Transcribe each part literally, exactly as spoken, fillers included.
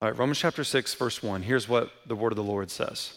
All right, Romans chapter six, verse one. Here's what the word of the Lord says.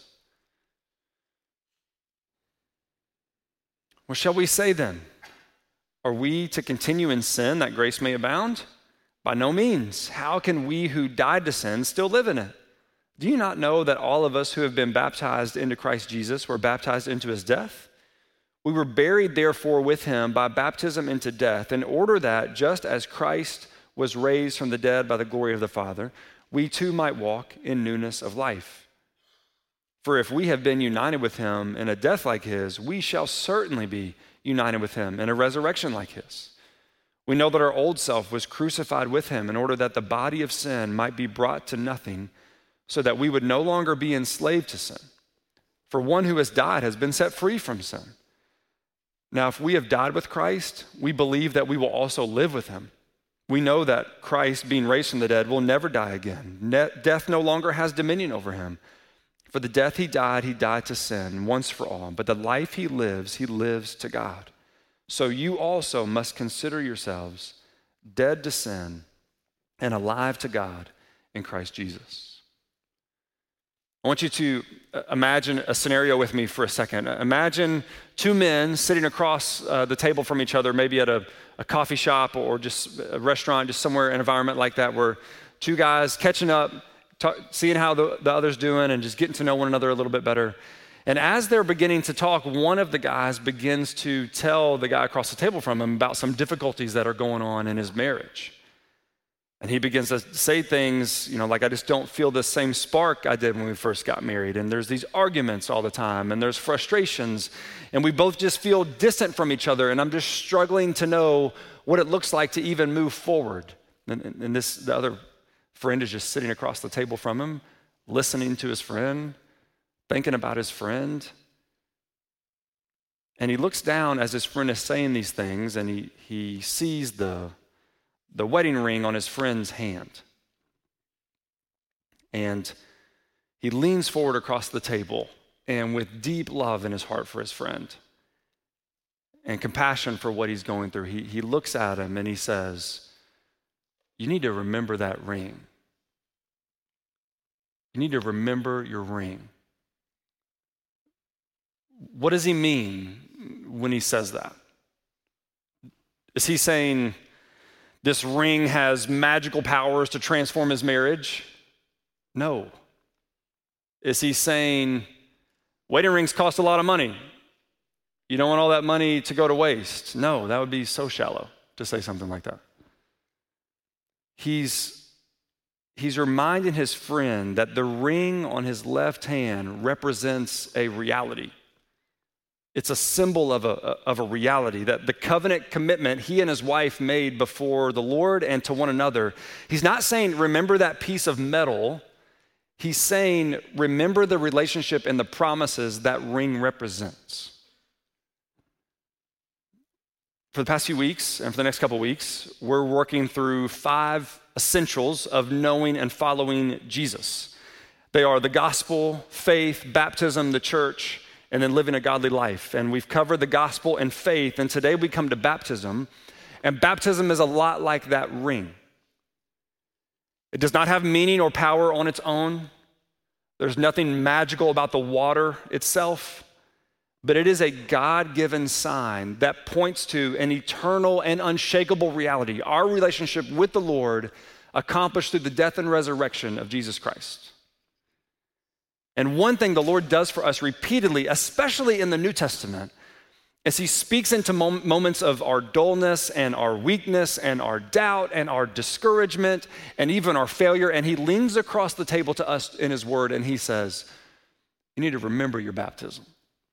What shall we say then? Are we to continue in sin that grace may abound? By no means. How can we who died to sin still live in it? Do you not know that all of us who have been baptized into Christ Jesus were baptized into his death? We were buried therefore with him by baptism into death, in order that just as Christ was raised from the dead by the glory of the Father, we too might walk in newness of life. For if we have been united with him in a death like his, we shall certainly be united with him in a resurrection like his. We know that our old self was crucified with him in order that the body of sin might be brought to nothing, so that we would no longer be enslaved to sin. For one who has died has been set free from sin. Now, if we have died with Christ, we believe that we will also live with him. We know that Christ, being raised from the dead, will never die again. Ne- death no longer has dominion over him. For the death he died, he died to sin once for all. But the life he lives, he lives to God. So you also must consider yourselves dead to sin and alive to God in Christ Jesus. I want you to imagine a scenario with me for a second. Imagine two men sitting across uh, the table from each other, maybe at a, a coffee shop or just a restaurant, just somewhere, an environment like that, where two guys catching up, talk, seeing how the, the other's doing and just getting to know one another a little bit better. And as they're beginning to talk, one of the guys begins to tell the guy across the table from him about some difficulties that are going on in his marriage. And he begins to say things, you know, like, I just don't feel the same spark I did when we first got married. And there's these arguments all the time, and there's frustrations, and we both just feel distant from each other, and I'm just struggling to know what it looks like to even move forward. And, and this, the other friend is just sitting across the table from him, listening to his friend, thinking about his friend. And he looks down as his friend is saying these things, and he, he sees the, the wedding ring on his friend's hand. And he leans forward across the table, and with deep love in his heart for his friend and compassion for what he's going through, he, he looks at him and he says, you need to remember that ring. You need to remember your ring. What does he mean when he says that? Is he saying this ring has magical powers to transform his marriage? No. Is he saying wedding rings cost a lot of money? You don't want all that money to go to waste? No, that would be so shallow to say something like that. He's, he's reminding his friend that the ring on his left hand represents a reality. It's a symbol of a, of a reality, that the covenant commitment he and his wife made before the Lord and to one another. He's not saying, remember that piece of metal. He's saying, remember the relationship and the promises that ring represents. For the past few weeks, and for the next couple of weeks, we're working through five essentials of knowing and following Jesus. They are the gospel, faith, baptism, the church, and then living a godly life. And we've covered the gospel and faith, and today we come to baptism. And baptism is a lot like that ring. It does not have meaning or power on its own. There's nothing magical about the water itself, but it is a God-given sign that points to an eternal and unshakable reality, our relationship with the Lord accomplished through the death and resurrection of Jesus Christ. And one thing the Lord does for us repeatedly, especially in the New Testament, is he speaks into mom- moments of our dullness and our weakness and our doubt and our discouragement and even our failure, and he leans across the table to us in his word and he says, you need to remember your baptism.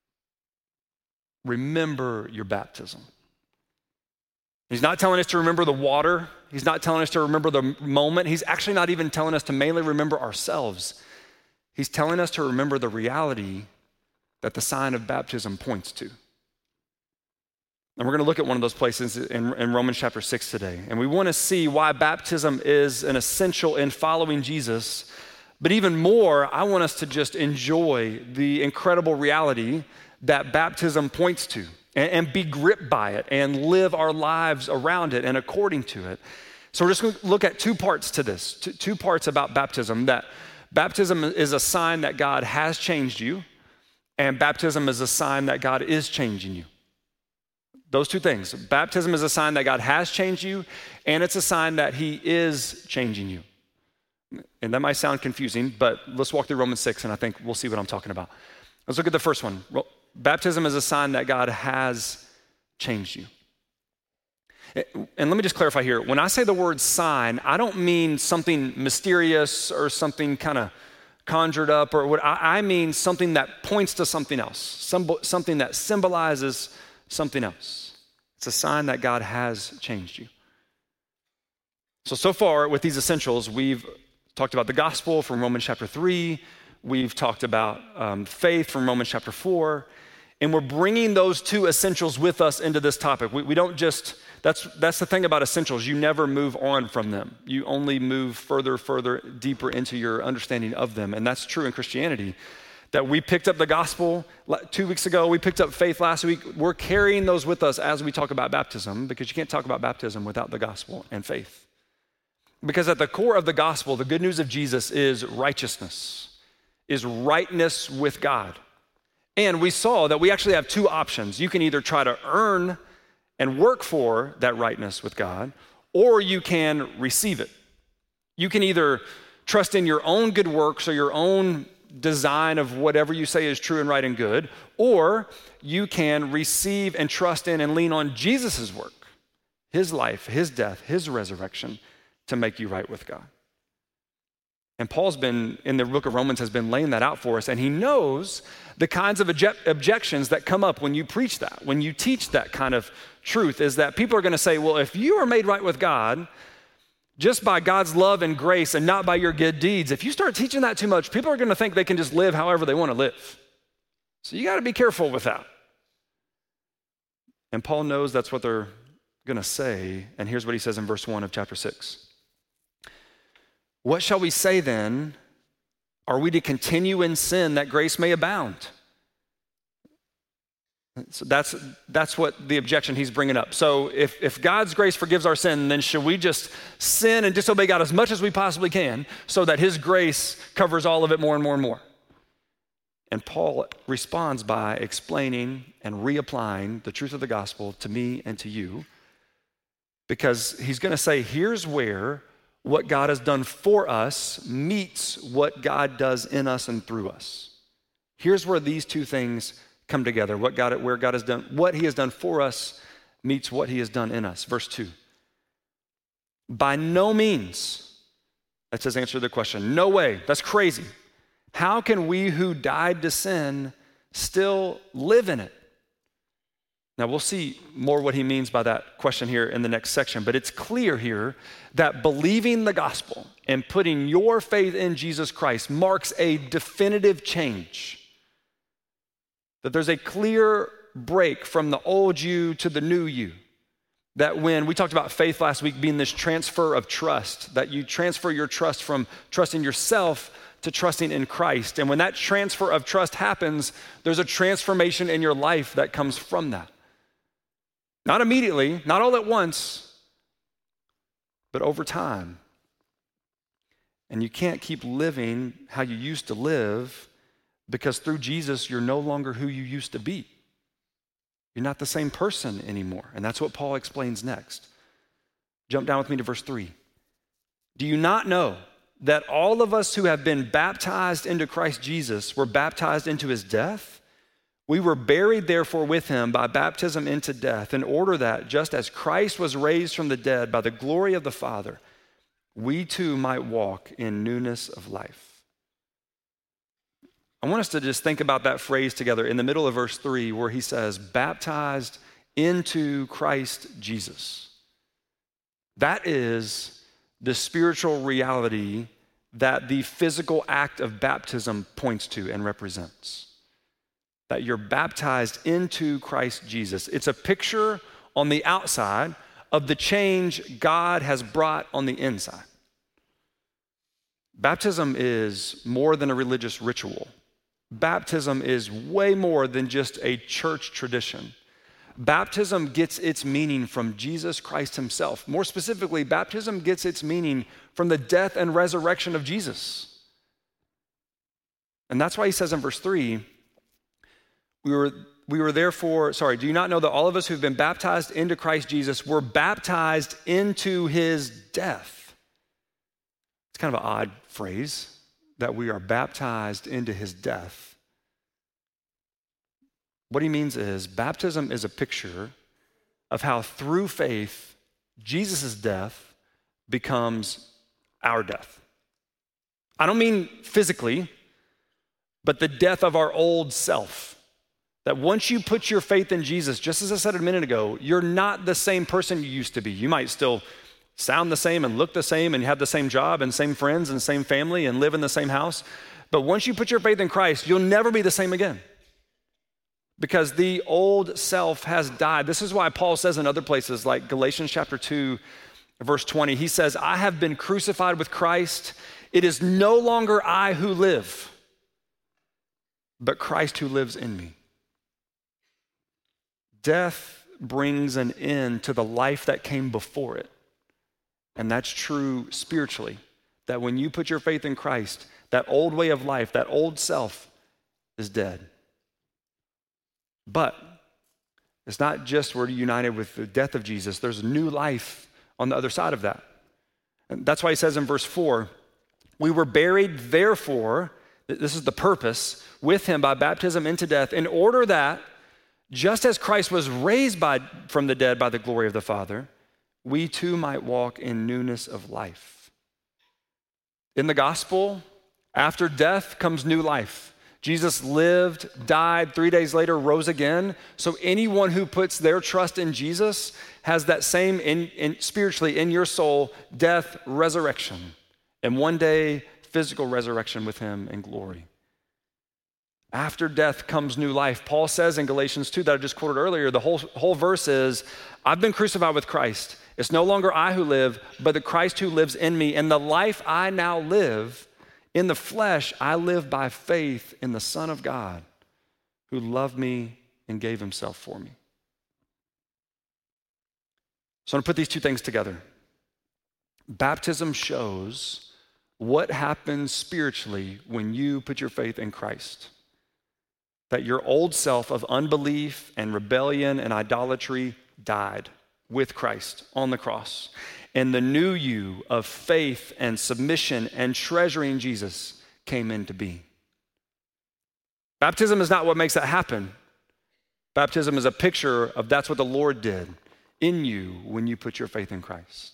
Remember your baptism. He's not telling us to remember the water. He's not telling us to remember the moment. He's actually not even telling us to mainly remember ourselves. He's telling us to remember the reality that the sign of baptism points to. And we're going to look at one of those places in, in Romans chapter six today. And we want to see why baptism is an essential in following Jesus. But even more, I want us to just enjoy the incredible reality that baptism points to and, and be gripped by it and live our lives around it and according to it. So we're just going to look at two parts to this, two, two parts about baptism, that baptism is a sign that God has changed you, and baptism is a sign that God is changing you. Those two things. Baptism is a sign that God has changed you, and it's a sign that he is changing you. And that might sound confusing, but let's walk through Romans six, and I think we'll see what I'm talking about. Let's look at the first one. Baptism is a sign that God has changed you. And let me just clarify here. When I say the word sign, I don't mean something mysterious or something kind of conjured up, or what I mean something that points to something else, something that symbolizes something else. It's a sign that God has changed you. So, so far with these essentials, we've talked about the gospel from Romans chapter three. We've talked about um, faith from Romans chapter four. And we're bringing those two essentials with us into this topic. We, we don't just, that's, that's the thing about essentials. You never move on from them. You only move further, further, deeper into your understanding of them. And that's true in Christianity. That we picked up the gospel two weeks ago, we picked up faith last week. We're carrying those with us as we talk about baptism, because you can't talk about baptism without the gospel and faith. Because at the core of the gospel, the good news of Jesus is righteousness, is rightness with God. And we saw that we actually have two options. You can either try to earn and work for that rightness with God, or you can receive it. You can either trust in your own good works or your own design of whatever you say is true and right and good, or you can receive and trust in and lean on Jesus' work, his life, his death, his resurrection to make you right with God. And Paul's been, in the book of Romans, has been laying that out for us, and he knows the kinds of object- objections that come up when you preach that, when you teach that kind of truth, is that people are going to say, well, if you are made right with God just by God's love and grace and not by your good deeds, if you start teaching that too much, people are going to think they can just live however they want to live. So you got to be careful with that. And Paul knows that's what they're going to say, and here's what he says in verse one of chapter six. What shall we say then? Are we to continue in sin that grace may abound? So that's, that's what the objection he's bringing up. So if, if God's grace forgives our sin, then should we just sin and disobey God as much as we possibly can so that his grace covers all of it more and more and more? And Paul responds by explaining and reapplying the truth of the gospel to me and to you, because he's going to say, here's where what God has done for us meets what God does in us and through us. Here's where these two things come together. What God, where God has done, what he has done for us meets what he has done in us. Verse two. By no means, that's his answer to the question. No way, that's crazy. How can we who died to sin still live in it? Now, we'll see more what he means by that question here in the next section, but it's clear here that believing the gospel and putting your faith in Jesus Christ marks a definitive change. That there's a clear break from the old you to the new you. That when we talked about faith last week being this transfer of trust, that you transfer your trust from trusting yourself to trusting in Christ. And when that transfer of trust happens, there's a transformation in your life that comes from that. Not immediately, not all at once, but over time. And you can't keep living how you used to live, because through Jesus, you're no longer who you used to be. You're not the same person anymore. And that's what Paul explains next. Jump down with me to verse three. Do you not know that all of us who have been baptized into Christ Jesus were baptized into his death? We were buried, therefore, with him by baptism into death, in order that, just as Christ was raised from the dead by the glory of the Father, we too might walk in newness of life. I want us to just think about that phrase together in the middle of verse three, where he says, baptized into Christ Jesus. That is the spiritual reality that the physical act of baptism points to and represents. That you're baptized into Christ Jesus. It's a picture on the outside of the change God has brought on the inside. Baptism is more than a religious ritual. Baptism is way more than just a church tradition. Baptism gets its meaning from Jesus Christ himself. More specifically, baptism gets its meaning from the death and resurrection of Jesus. And that's why he says in verse three, we were, we were therefore, sorry, do you not know that all of us who've been baptized into Christ Jesus were baptized into his death? It's kind of an odd phrase, that we are baptized into his death. What he means is baptism is a picture of how through faith, Jesus' death becomes our death. I don't mean physically, but the death of our old self. That once you put your faith in Jesus, just as I said a minute ago, you're not the same person you used to be. You might still sound the same and look the same and have the same job and same friends and same family and live in the same house. But once you put your faith in Christ, you'll never be the same again. Because the old self has died. This is why Paul says in other places like Galatians chapter two, verse twenty, he says, I have been crucified with Christ. It is no longer I who live, but Christ who lives in me. Death brings an end to the life that came before it. And that's true spiritually, that when you put your faith in Christ, that old way of life, that old self is dead. But it's not just we're united with the death of Jesus. There's new life on the other side of that. And that's why he says in verse four, we were buried, therefore, this is the purpose, with him by baptism into death, in order that just as Christ was raised by, from the dead by the glory of the Father, we too might walk in newness of life. In the gospel, after death comes new life. Jesus lived, died, three days later rose again. So anyone who puts their trust in Jesus has that same, in, in, spiritually in your soul, death, resurrection, and one day physical resurrection with him in glory. After death comes new life. Paul says in Galatians two that I just quoted earlier, the whole, whole verse is, I've been crucified with Christ. It's no longer I who live, but the Christ who lives in me. And the life I now live in the flesh, I live by faith in the Son of God who loved me and gave himself for me. So I'm gonna put these two things together. Baptism shows what happens spiritually when you put your faith in Christ. That your old self of unbelief and rebellion and idolatry died with Christ on the cross. And the new you of faith and submission and treasuring Jesus came into being. Baptism is not what makes that happen. Baptism is a picture of that's what the Lord did in you when you put your faith in Christ.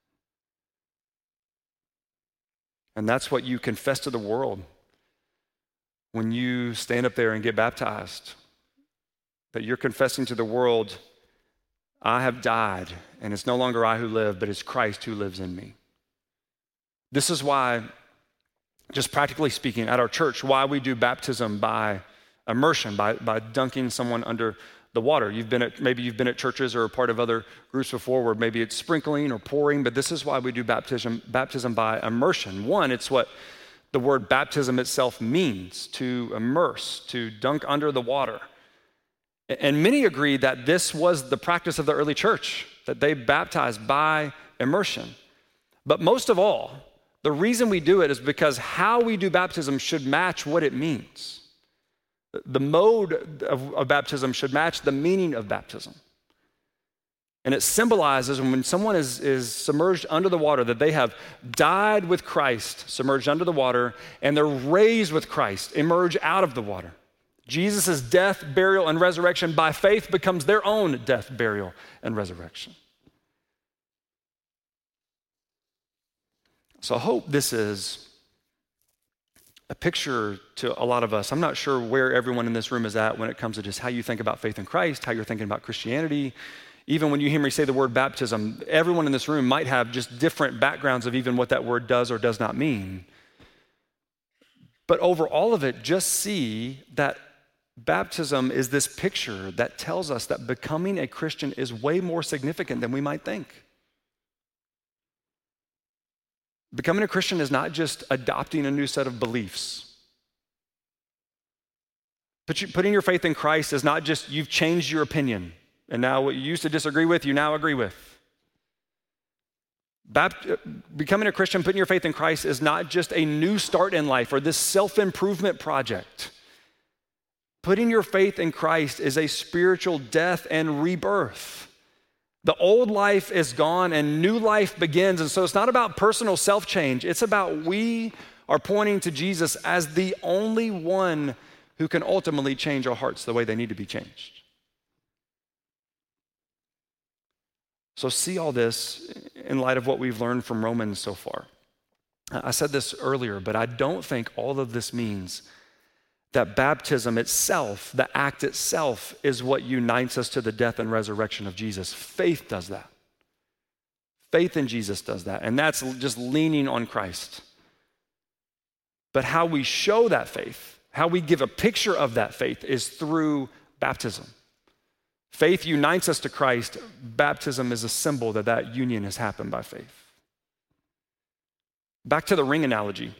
And that's what you confess to the world when you stand up there and get baptized. That you're confessing to the world, I have died, and it's no longer I who live, but it's Christ who lives in me. This is why, just practically speaking, at our church, why we do baptism by immersion, by, by dunking someone under the water. You've been at, maybe you've been at churches or a part of other groups before where maybe it's sprinkling or pouring, but this is why we do baptism, baptism by immersion. One, it's what the word baptism itself means, to immerse, to dunk under the water. And many agree that this was the practice of the early church, that they baptized by immersion. But most of all, the reason we do it is because how we do baptism should match what it means. The mode of, of baptism should match the meaning of baptism. And it symbolizes when someone is, is submerged under the water that they have died with Christ, submerged under the water, and they're raised with Christ, emerge out of the water. Jesus' death, burial, and resurrection by faith becomes their own death, burial, and resurrection. So I hope this is a picture to a lot of us. I'm not sure where everyone in this room is at when it comes to just how you think about faith in Christ, how you're thinking about Christianity. Even when you hear me say the word baptism, everyone in this room might have just different backgrounds of even what that word does or does not mean. But over all of it, just see that baptism is this picture that tells us that becoming a Christian is way more significant than we might think. Becoming a Christian is not just adopting a new set of beliefs. Putting your faith in Christ is not just you've changed your opinion And now what you used to disagree with, you now agree with. Bapt- becoming a Christian, putting your faith in Christ is not just a new start in life or this self-improvement project. Putting your faith in Christ is a spiritual death and rebirth. The old life is gone and new life begins. And so it's not about personal self-change. It's about we are pointing to Jesus as the only one who can ultimately change our hearts the way they need to be changed. So see all this in light of what we've learned from Romans so far. I said this earlier, but I don't think all of this means that baptism itself, the act itself, is what unites us to the death and resurrection of Jesus. Faith does that. Faith in Jesus does that, and that's just leaning on Christ. But how we show that faith, how we give a picture of that faith is through baptism. Faith unites us to Christ. Baptism is a symbol that that union has happened by faith. Back to the ring analogy.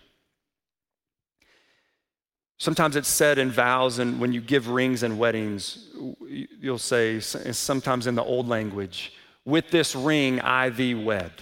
Sometimes it's said in vows, and when you give rings in weddings, you'll say, sometimes in the old language, with this ring I thee wed.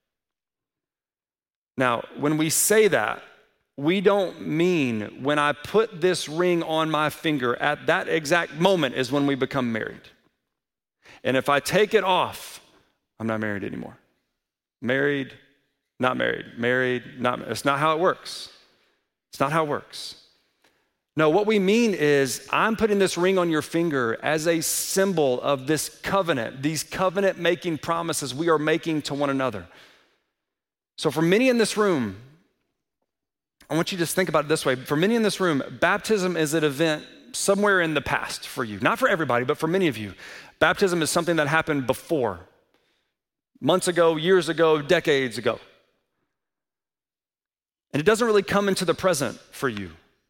Now, when we say that, we don't mean when I put this ring on my finger, at that exact moment is when we become married. And if I take it off, I'm not married anymore. Married, not married. Married, not married. It's not how it works. It's not how it works. No, what we mean is I'm putting this ring on your finger as a symbol of this covenant, these covenant-making promises we are making to one another. So for many in this room, I want you to just think about it this way. For many in this room, baptism is an event somewhere in the past for you. Not for everybody, but for many of you. Baptism is something that happened before, months ago, years ago, decades ago. And it doesn't really come into the present for you.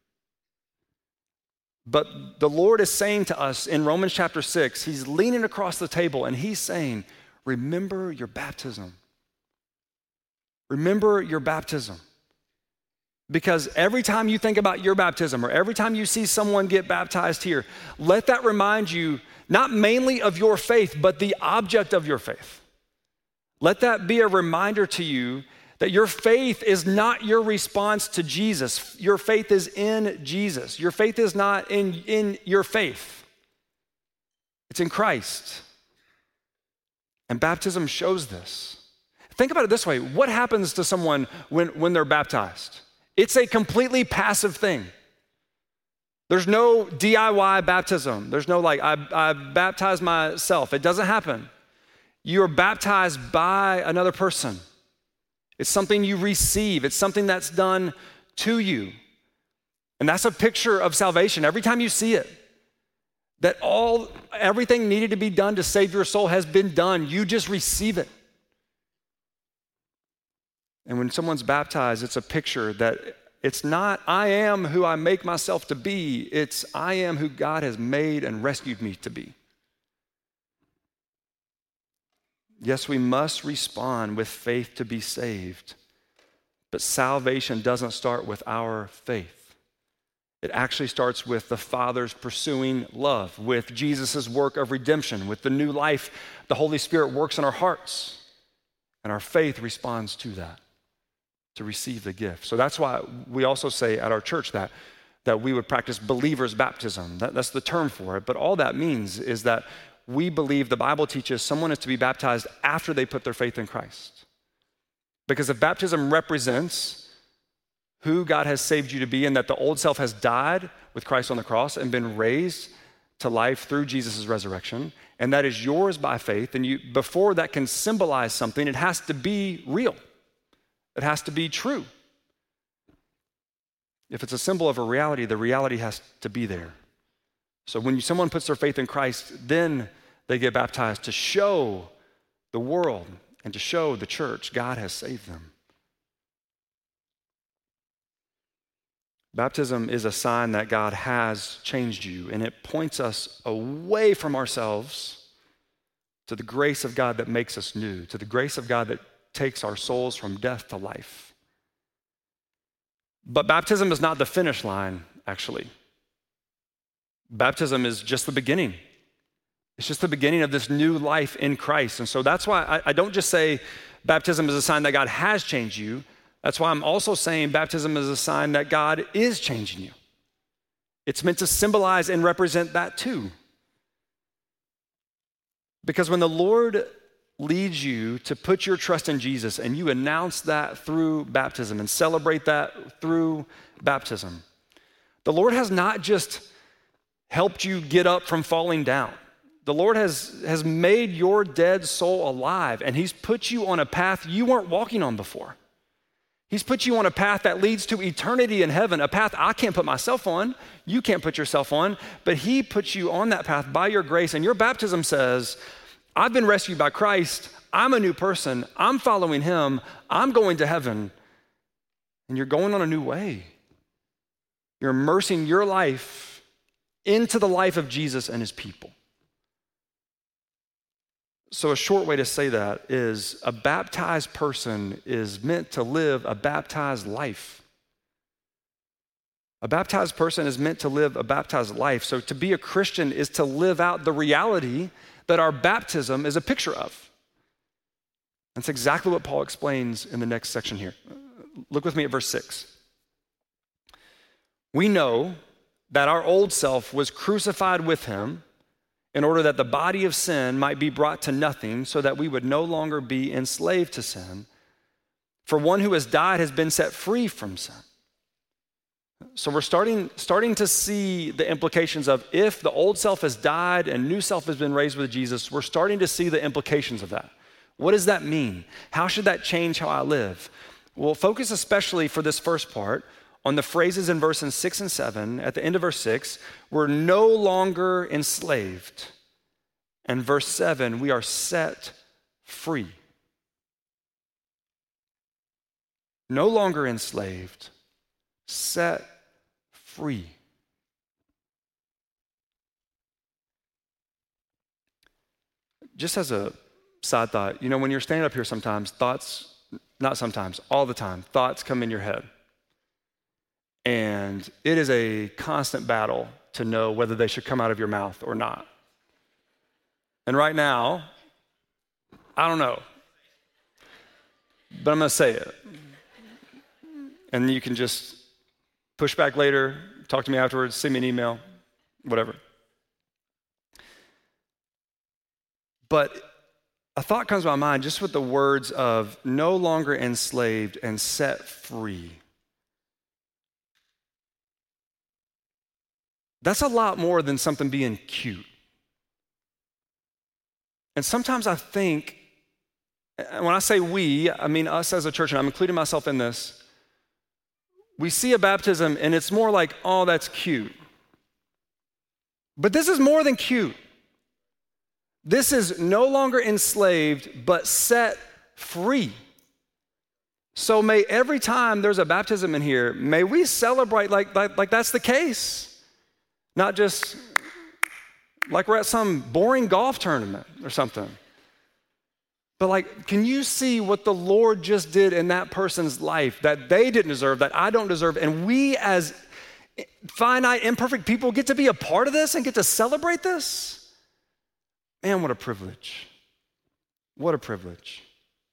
But the Lord is saying to us in Romans chapter six, he's leaning across the table and he's saying, remember your baptism. Remember your baptism. Because every time you think about your baptism or every time you see someone get baptized here, let that remind you not mainly of your faith, but the object of your faith. Let that be a reminder to you that your faith is not your response to Jesus. Your faith is in Jesus. Your faith is not in, in your faith. It's in Christ. And baptism shows this. Think about it this way. What happens to someone when, when they're baptized? It's a completely passive thing. There's no D I Y baptism. There's no like, I, I baptize myself. It doesn't happen. You are baptized by another person. It's something you receive. It's something that's done to you. And that's a picture of salvation. Every time you see it, that all, everything needed to be done to save your soul has been done. You just receive it. And when someone's baptized, it's a picture that it's not, I am who I make myself to be. It's, I am who God has made and rescued me to be. Yes, we must respond with faith to be saved, but salvation doesn't start with our faith. It actually starts with the Father's pursuing love, with Jesus' work of redemption, with the new life the Holy Spirit works in our hearts, and our faith responds to that, to receive the gift. So that's why we also say at our church that, that we would practice believer's baptism. That, that's the term for it, but all that means is that we believe the Bible teaches someone is to be baptized after they put their faith in Christ. Because if baptism represents who God has saved you to be and that the old self has died with Christ on the cross and been raised to life through Jesus' resurrection, and that is yours by faith, and you, before that can symbolize something, it has to be real. It has to be true. If it's a symbol of a reality, the reality has to be there. So when someone puts their faith in Christ, then they get baptized to show the world and to show the church God has saved them. Baptism is a sign that God has changed you, and it points us away from ourselves to the grace of God that makes us new, to the grace of God that takes our souls from death to life. But baptism is not the finish line, actually. Baptism is just the beginning. It's just the beginning of this new life in Christ. And so that's why I, I don't just say baptism is a sign that God has changed you. That's why I'm also saying baptism is a sign that God is changing you. It's meant to symbolize and represent that too. Because when the Lord leads you to put your trust in Jesus and you announce that through baptism and celebrate that through baptism, the Lord has not just helped you get up from falling down. The Lord has, has made your dead soul alive, and he's put you on a path you weren't walking on before. He's put you on a path that leads to eternity in heaven, a path I can't put myself on, you can't put yourself on, but he puts you on that path by your grace, and your baptism says, I've been rescued by Christ, I'm a new person, I'm following him, I'm going to heaven, and you're going on a new way. You're immersing your life into the life of Jesus and his people. So a short way to say that is a baptized person is meant to live a baptized life. A baptized person is meant to live a baptized life. So to be a Christian is to live out the reality that our baptism is a picture of. That's exactly what Paul explains in the next section here. Look with me at verse six. We know that our old self was crucified with him in order that the body of sin might be brought to nothing, so that we would no longer be enslaved to sin. For one who has died has been set free from sin. So we're starting, starting to see the implications of if the old self has died and new self has been raised with Jesus, we're starting to see the implications of that. What does that mean? How should that change how I live? We'll focus especially for this first part on the phrases in verses six and seven. At the end of verse six, we're no longer enslaved. And verse seven, we are set free. No longer enslaved, set free. Just as a side thought, you know, when you're standing up here sometimes, thoughts, not sometimes, all the time, thoughts come in your head. And it is a constant battle to know whether they should come out of your mouth or not. And right now, I don't know, but I'm gonna say it. And you can just push back later, talk to me afterwards, send me an email, whatever. But a thought comes to my mind just with the words of no longer enslaved and set free. That's a lot more than something being cute. And sometimes I think, when I say we, I mean us as a church, and I'm including myself in this, we see a baptism and it's more like, oh, that's cute. But this is more than cute. This is no longer enslaved, but set free. So may every time there's a baptism in here, may we celebrate like, like, like that's the case. Not just like we're at some boring golf tournament or something. But like, can you see what the Lord just did in that person's life that they didn't deserve, that I don't deserve, and we as finite, imperfect people get to be a part of this and get to celebrate this? Man, what a privilege. What a privilege.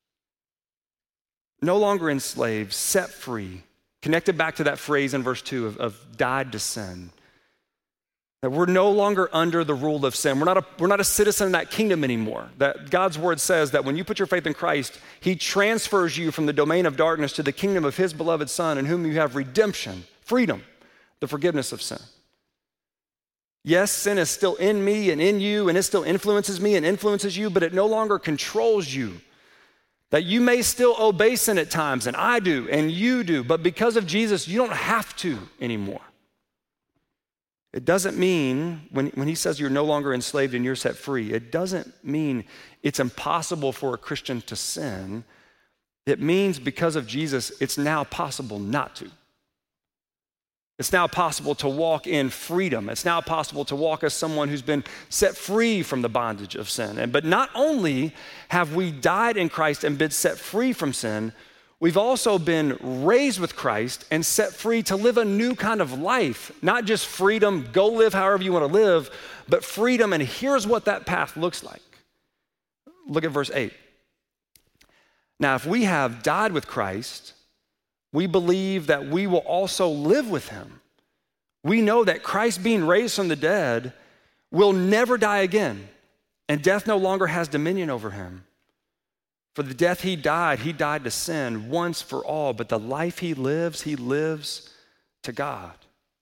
No longer enslaved, set free, connected back to that phrase in verse two of, of died to sin. That we're no longer under the rule of sin. We're not, a, we're not a citizen of that kingdom anymore. That God's word says that when you put your faith in Christ, he transfers you from the domain of darkness to the kingdom of his beloved Son, in whom you have redemption, freedom, the forgiveness of sin. Yes, sin is still in me and in you, and it still influences me and influences you, but it no longer controls you. That you may still obey sin at times, and I do, and you do, but because of Jesus, you don't have to anymore. It doesn't mean, when, when he says you're no longer enslaved and you're set free, it doesn't mean it's impossible for a Christian to sin. It means because of Jesus, it's now possible not to. It's now possible to walk in freedom. It's now possible to walk as someone who's been set free from the bondage of sin. And, but not only have we died in Christ and been set free from sin, we've also been raised with Christ and set free to live a new kind of life. Not just freedom, go live however you want to live, but freedom, and here's what that path looks like. Look at verse eight. Now, if we have died with Christ, we believe that we will also live with him. We know that Christ, being raised from the dead, will never die again, and death no longer has dominion over him. For the death he died, he died to sin once for all, but the life he lives, he lives to God.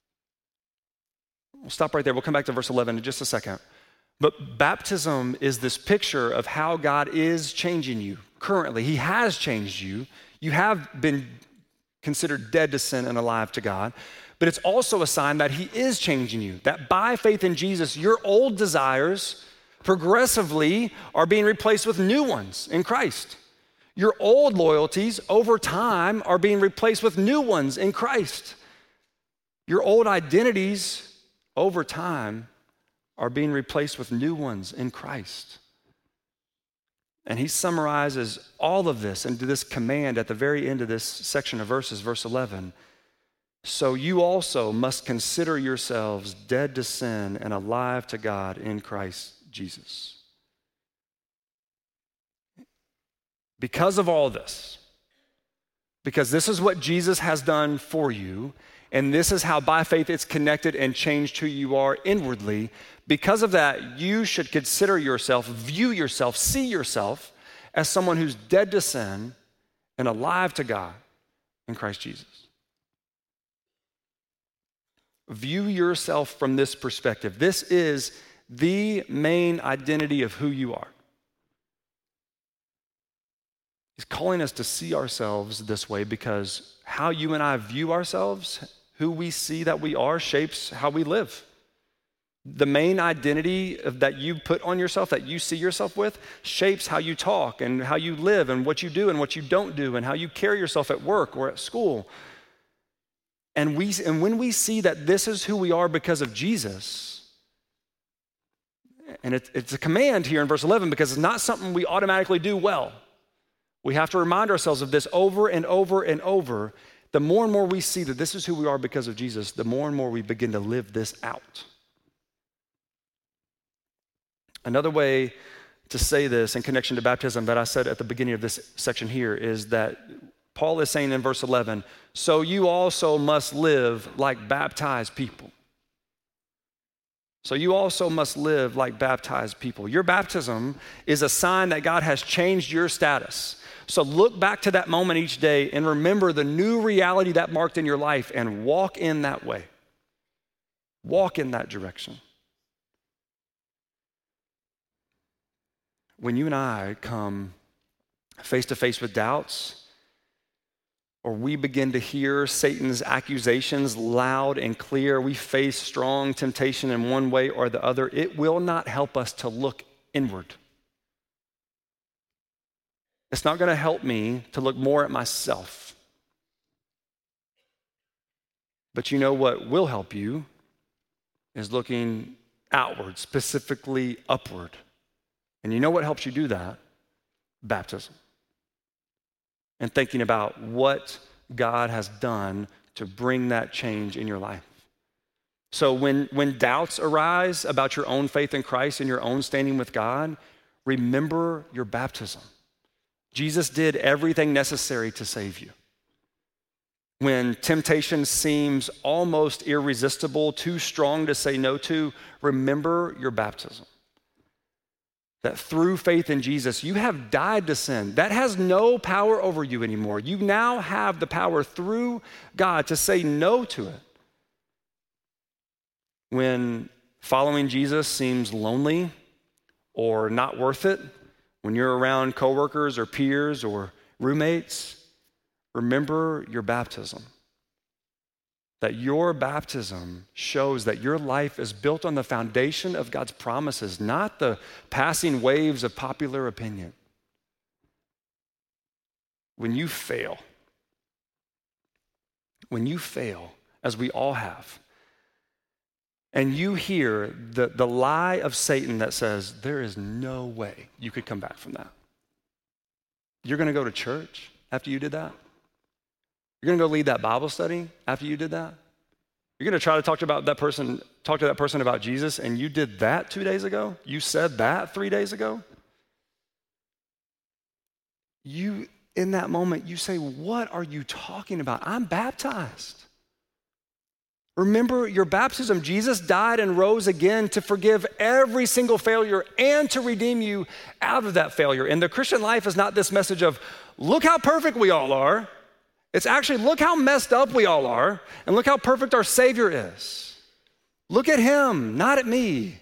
We'll stop right there. We'll come back to verse eleven in just a second. But baptism is this picture of how God is changing you currently. He has changed you. You have been considered dead to sin and alive to God. But it's also a sign that he is changing you, that by faith in Jesus, your old desires progressively are being replaced with new ones in Christ. Your old loyalties over time are being replaced with new ones in Christ. Your old identities over time are being replaced with new ones in Christ. And he summarizes all of this into this command at the very end of this section of verses, verse eleven. So you also must consider yourselves dead to sin and alive to God in Christ Jesus. Because of all this, because this is what Jesus has done for you, and this is how by faith it's connected and changed who you are inwardly, because of that, you should consider yourself, view yourself, see yourself as someone who's dead to sin and alive to God in Christ Jesus. View yourself from this perspective. This is the main identity of who you are. He's calling us to see ourselves this way because how you and I view ourselves, who we see that we are, shapes how we live. The main identity of, that you put on yourself, that you see yourself with, shapes how you talk and how you live and what you do and what you don't do and how you carry yourself at work or at school. And we, and when we see that this is who we are because of Jesus, and it, it's a command here in verse eleven because it's not something we automatically do well. We have to remind ourselves of this over and over and over. The more and more we see that this is who we are because of Jesus, the more and more we begin to live this out. Another way to say this in connection to baptism that I said at the beginning of this section here is that Paul is saying in verse eleven, so you also must live like baptized people. So you also must live like baptized people. Your baptism is a sign that God has changed your status. So look back to that moment each day and remember the new reality that marked in your life and walk in that way. Walk in that direction. When you and I come face to face with doubts, or we begin to hear Satan's accusations loud and clear, we face strong temptation in one way or the other, it will not help us to look inward. It's not going to help me to look more at myself. But you know what will help you is looking outward, specifically upward. And you know what helps you do that? Baptism. And thinking about what God has done to bring that change in your life. So when, when doubts arise about your own faith in Christ and your own standing with God, remember your baptism. Jesus did everything necessary to save you. When temptation seems almost irresistible, too strong to say no to, remember your baptism. That through faith in Jesus, you have died to sin. That has no power over you anymore. You now have the power through God to say no to it. When following Jesus seems lonely or not worth it, when you're around coworkers or peers or roommates, remember your baptism. That your baptism shows that your life is built on the foundation of God's promises, not the passing waves of popular opinion. When you fail, when you fail, as we all have, and you hear the, the lie of Satan that says, there is no way you could come back from that. You're going to go to church after you did that? You're gonna go lead that Bible study after you did that? You're gonna try to talk to about that person, talk to that person about Jesus, and you did that two days ago? You said that three days ago? You, in that moment, you say, what are you talking about? I'm baptized. Remember your baptism. Jesus died and rose again to forgive every single failure and to redeem you out of that failure. And the Christian life is not this message of, look how perfect we all are. It's actually, look how messed up we all are, and look how perfect our Savior is. Look at him, not at me.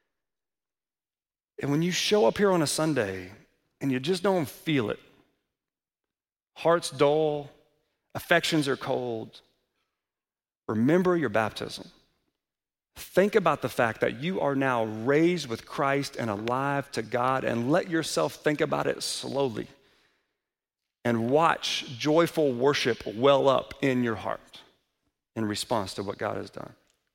And when you show up here on a Sunday and you just don't feel it, heart's dull, affections are cold, remember your baptism. Think about the fact that you are now raised with Christ and alive to God, and let yourself think about it slowly. And watch joyful worship well up in your heart in response to what God has done.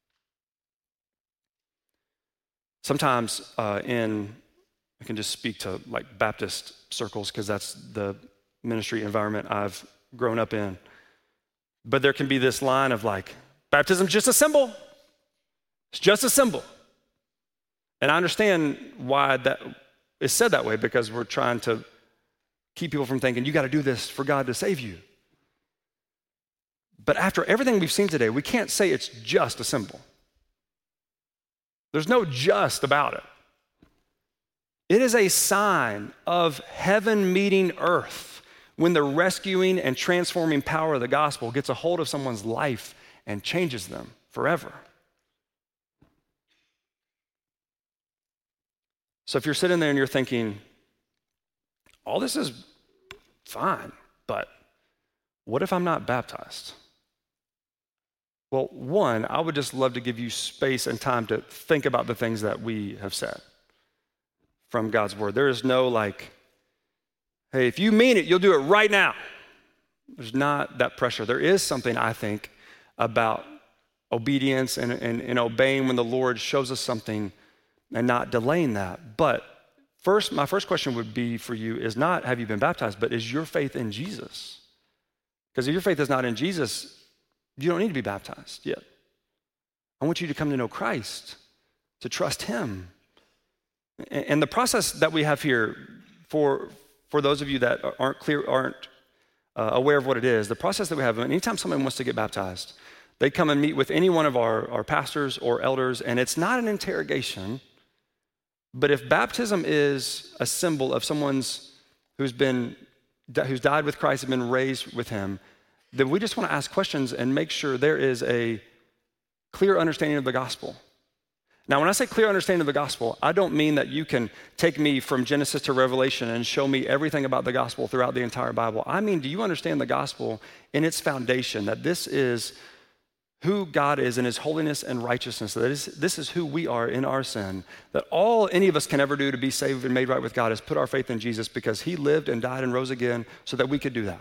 Sometimes uh, in, I can just speak to like Baptist circles because that's the ministry environment I've grown up in. But there can be this line of like, baptism's just a symbol. It's just a symbol. And I understand why that is said that way, because we're trying to keep people from thinking, you got to do this for God to save you. But after everything we've seen today, we can't say it's just a symbol. There's no just about it. It is a sign of heaven meeting earth when the rescuing and transforming power of the gospel gets a hold of someone's life and changes them forever. So if you're sitting there and you're thinking, all this is fine, but what if I'm not baptized? Well, one, I would just love to give you space and time to think about the things that we have said from God's word. There is no like, hey, if you mean it, you'll do it right now. There's not that pressure. There is something, I think, about obedience and, and, and obeying when the Lord shows us something and not delaying that. But first, my first question would be for you is not, have you been baptized, but is your faith in Jesus? Because if your faith is not in Jesus, you don't need to be baptized yet. I want you to come to know Christ, to trust him. And the process that we have here, for, for those of you that aren't clear, aren't uh, aware of what it is, the process that we have, anytime someone wants to get baptized, they come and meet with any one of our, our pastors or elders, and it's not an interrogation. But if baptism is a symbol of someone's who's been who's died with Christ and been raised with him, then we just want to ask questions and make sure there is a clear understanding of the gospel. Now, when I say clear understanding of the gospel, I don't mean that you can take me from Genesis to Revelation and show me everything about the gospel throughout the entire Bible. I mean, do you understand the gospel in its foundation, that this is who God is in his holiness and righteousness, that is, this is who we are in our sin, that all any of us can ever do to be saved and made right with God is put our faith in Jesus because he lived and died and rose again so that we could do that.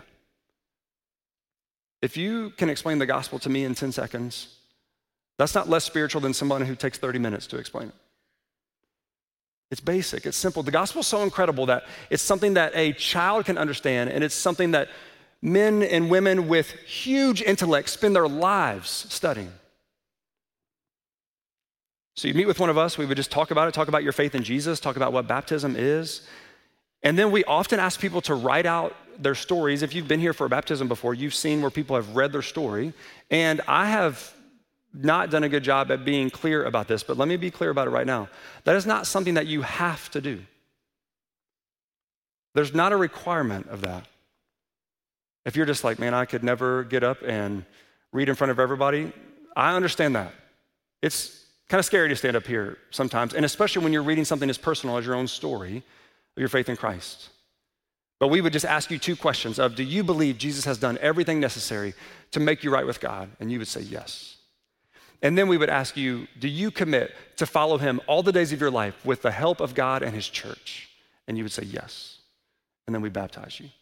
If you can explain the gospel to me in ten seconds, that's not less spiritual than someone who takes thirty minutes to explain it. It's basic, it's simple. The gospel is so incredible that it's something that a child can understand, and it's something that men and women with huge intellect spend their lives studying. So you meet with one of us, we would just talk about it, talk about your faith in Jesus, talk about what baptism is. And then we often ask people to write out their stories. If you've been here for a baptism before, you've seen where people have read their story. And I have not done a good job at being clear about this, but let me be clear about it right now. That is not something that you have to do. There's not a requirement of that. If you're just like, man, I could never get up and read in front of everybody, I understand that. It's kind of scary to stand up here sometimes, and especially when you're reading something as personal as your own story of your faith in Christ. But we would just ask you two questions of, do you believe Jesus has done everything necessary to make you right with God? And you would say yes. And then we would ask you, do you commit to follow him all the days of your life with the help of God and his church? And you would say yes. And then we baptize you.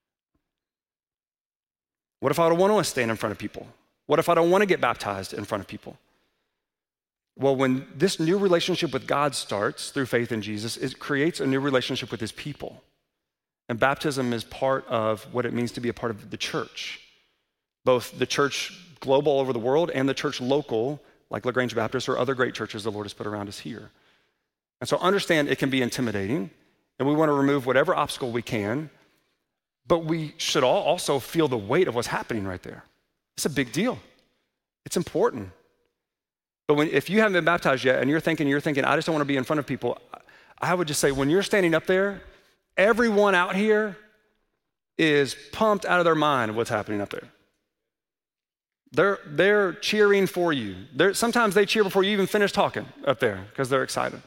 What if I don't want to stand in front of people? What if I don't want to get baptized in front of people? Well, when this new relationship with God starts through faith in Jesus, it creates a new relationship with his people. And baptism is part of what it means to be a part of the church. both the church global all over the world and the church local, like LaGrange Baptist or other great churches the Lord has put around us here. And so understand it can be intimidating, and we want to remove whatever obstacle we can, but we should all also feel the weight of what's happening right there. It's a big deal. It's important. But when, if you haven't been baptized yet and you're thinking, you're thinking, I just don't want to be in front of people, I would just say, when you're standing up there, everyone out here is pumped out of their mind of what's happening up there. They're, they're cheering for you. They're, sometimes they cheer before you even finish talking up there because they're excited.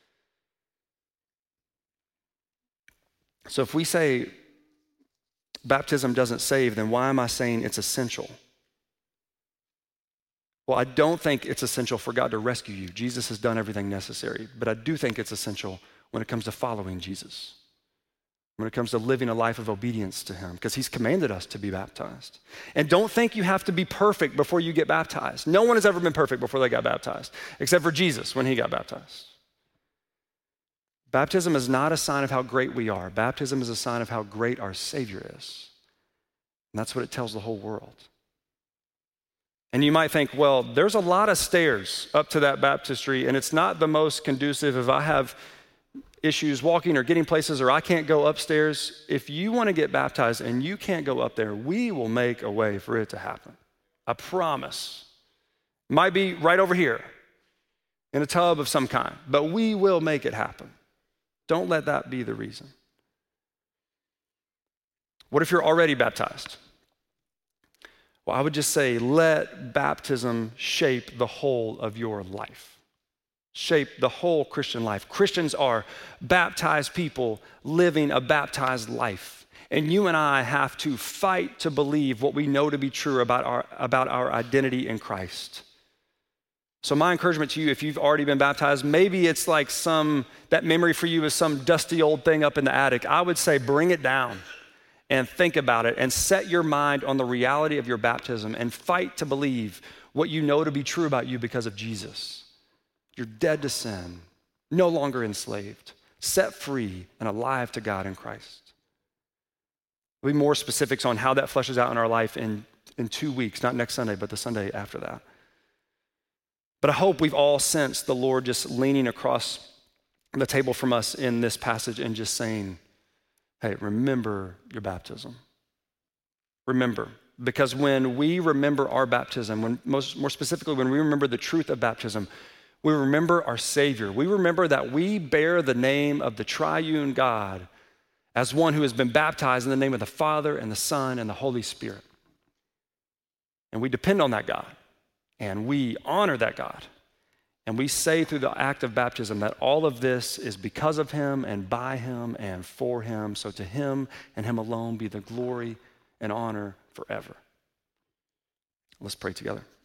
So if we say baptism doesn't save, then why am I saying it's essential? Well, I don't think it's essential for God to rescue you. Jesus has done everything necessary, but I do think it's essential when it comes to following Jesus, when it comes to living a life of obedience to him, because he's commanded us to be baptized. And don't think you have to be perfect before you get baptized. No one has ever been perfect before they got baptized, except for Jesus when he got baptized. Baptism is not a sign of how great we are. Baptism is a sign of how great our Savior is. And that's what it tells the whole world. And you might think, well, there's a lot of stairs up to that baptistry, and it's not the most conducive if I have issues walking or getting places, or I can't go upstairs. If you want to get baptized and you can't go up there, we will make a way for it to happen. I promise. Might be right over here in a tub of some kind, but we will make it happen. Don't let that be the reason. What if you're already baptized? Well, I would just say, let baptism shape the whole of your life. Shape the whole Christian life. Christians are baptized people living a baptized life. And you and I have to fight to believe what we know to be true about our, about our identity in Christ. So my encouragement to you, if you've already been baptized, maybe it's like some, that memory for you is some dusty old thing up in the attic. I would say bring it down and think about it and set your mind on the reality of your baptism and fight to believe what you know to be true about you because of Jesus. You're dead to sin, no longer enslaved, set free and alive to God in Christ. There'll be more specifics on how that fleshes out in our life in, in two weeks, not next Sunday, but the Sunday after that. But I hope we've all sensed the Lord just leaning across the table from us in this passage and just saying, hey, remember your baptism. Remember, because when we remember our baptism, when most more specifically, when we remember the truth of baptism, we remember our Savior. We remember that we bear the name of the triune God as one who has been baptized in the name of the Father and the Son and the Holy Spirit. And we depend on that God, and we honor that God. And we say through the act of baptism that all of this is because of him and by him and for him. So to him and him alone be the glory and honor forever. Let's pray together.